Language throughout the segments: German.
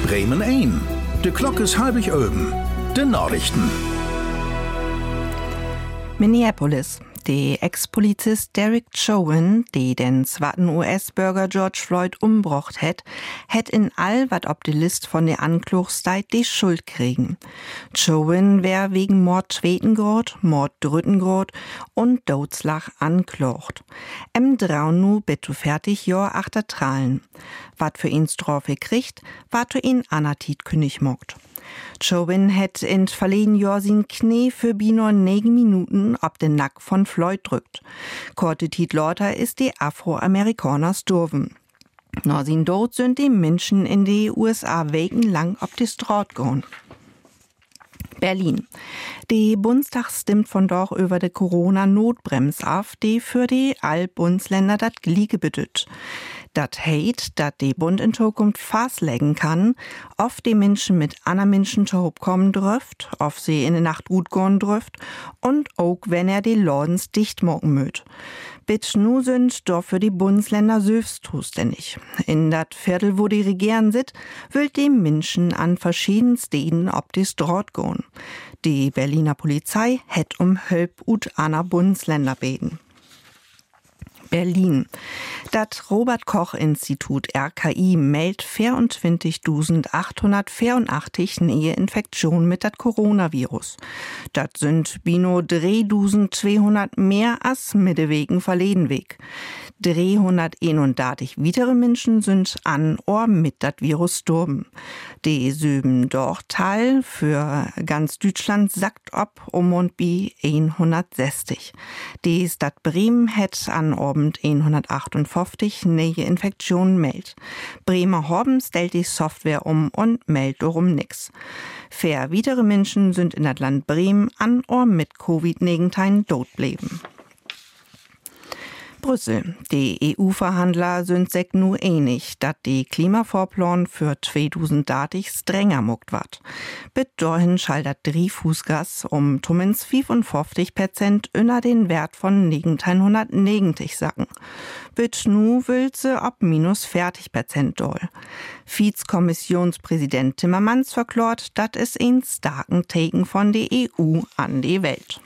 Bremen ein. De Glock is halbig oben. De Nachrichten. Minneapolis. Der Ex-Polizist Derek Chauvin, die den zweiten US-Bürger George Floyd umbrocht hätt in all wat ob die List von der Anklage steit die Schuld kriegen. Chauvin wär wegen Mord zweiten Grad, Mord dritten Grad und Totschlag anklagt. Nu bitte fertig Jahr achter Trahlen. Wat für ihn Strafe kriegt, wat für ihn Anatit König mockt. Chauvin hätt in verleden Jahr sin Knie für bino 9 Minuten ob den Nack von Floyd drückt. Korte Tit lauter ist die Afroamerikaner sturven. Nur sin Tod sind die Menschen in die USA wochenlang ob die Straat gehen. Berlin. Die Bundestag stimmt von doch über die Corona-Notbrems auf, die für die all Bundesländer dat Gliege bedüt. Dat heit, dat die Bund in Zukunft fastlegen kann, ob die Menschen mit anderen Menschen zu hob kommen dürft, ob sie in der Nacht gut gehen dürft und auch wenn die Lordens dicht morgen möt. Bit nu sind doch für die Bundesländer selbst zuständig. In dat Viertel, wo die regieren sit, will die Menschen an verschiedenen Städten ob die Straat gehen. Die Berliner Polizei hätt Hilfe ut aner Bundesländer beten. Berlin. Das Robert-Koch-Institut RKI meldet 24.884 neue Infektionen mit das Coronavirus. Das sind bino 3.200 mehr als Mittewegen verleden Weg. 331 weitere Menschen sind an or mit das Virus gestorben. Die Süben doch Teil für ganz Deutschland sagt ob und bi 160. Die Stadt Bremen hat an Abend 158 neue Infektionen meldet. Bremerhaven stellt die Software und meldet darum nix. Vier weitere Menschen sind in das Land Bremen an or mit Covid-19 tot bleiben. Brüssel. Die EU-Verhandler sind sich nur einig, dass die Klimavorplan für 2030 strenger muckt wird. Bis dahin schaltet Drehfußgas zumindest 55% unter den Wert von 1990 sacken. Bis nu will sie ab minus 40% doll. Vize-Kommissionspräsident Timmermans verklort, dass es ein starken Taken von der EU an die Welt.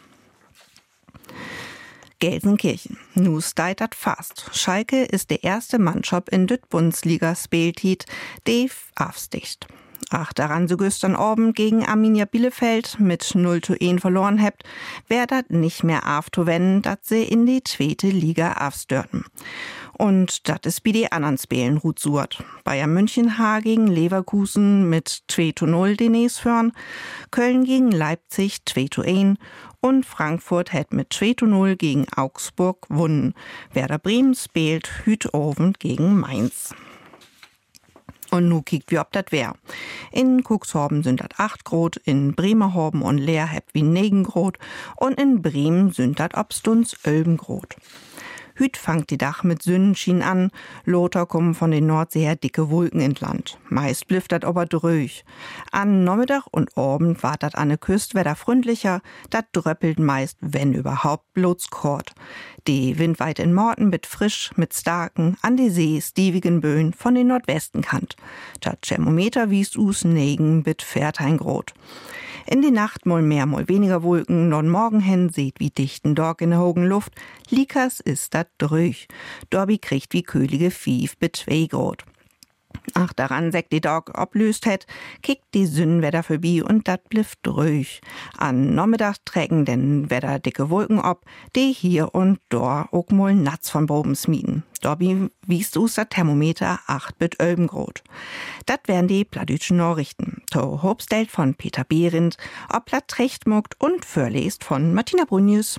Gelsenkirchen. Nu steit dat fast. Schalke ist der erste Mannschaft in der Bundesliga spieltit, die aufsticht. Ach, daran so gestern Abend gegen Arminia Bielefeld mit 0:1 verloren habt, wär dat nicht mehr aufzuwenden, dat sie in die zweite Liga aufstörten. Und dat is wie die anderen Spielen gut suert. Bayern München gegen Leverkusen mit 2:0 den nächsten, Köln gegen Leipzig 2:1 und Frankfurt hat mit 2:0 gegen Augsburg gewonnen. Werder Bremen spielt Hüthoven gegen Mainz. Und nu kiekt wie ob dat wär. In Cuxhaven sind dat 8 Grad, in Bremerhaven und Leer habt wie 9 Grad und in Bremen sind dat obstuns 11 Grad. Hüt fangt die Dach mit Sonnenschein an, Lothar kommen von den Nordsee her dicke Wolken in Land. Meist blifft dat aber dröch. An Nachmittag und Abend war dat an der Küste wieder freundlicher, dat dröppelt meist, wenn überhaupt, bloß kort. Die Wind weit in Morten mit frisch, mit starken, an die See stievigen Böen von den Nordwesten kant. Dat Thermometer wies us 9 bit 14 Grad. In die Nacht mal mehr, mal weniger Wolken, non morgen hin seht wie dichten Dog in der hohen Luft. Likas ist dat dröch. Dorbi kriegt wie köhlige 5 bis 2 Grad. Ach, daran sägt die Dog oblöst het, kickt die Sünnwetter vorbei und dat blifft dröch. An Nachmittag trägen denn Wetter dicke Wolken ob, die hier und da auch mal Natz von Boben smieden. Dorbi wiest us dat Thermometer 8 bis 11 Grad. Dat wären die plattdütschen Nachrichten. To Hobstelt von Peter Behrendt, ob platt recht muckt und vorlest von Martina Brunius.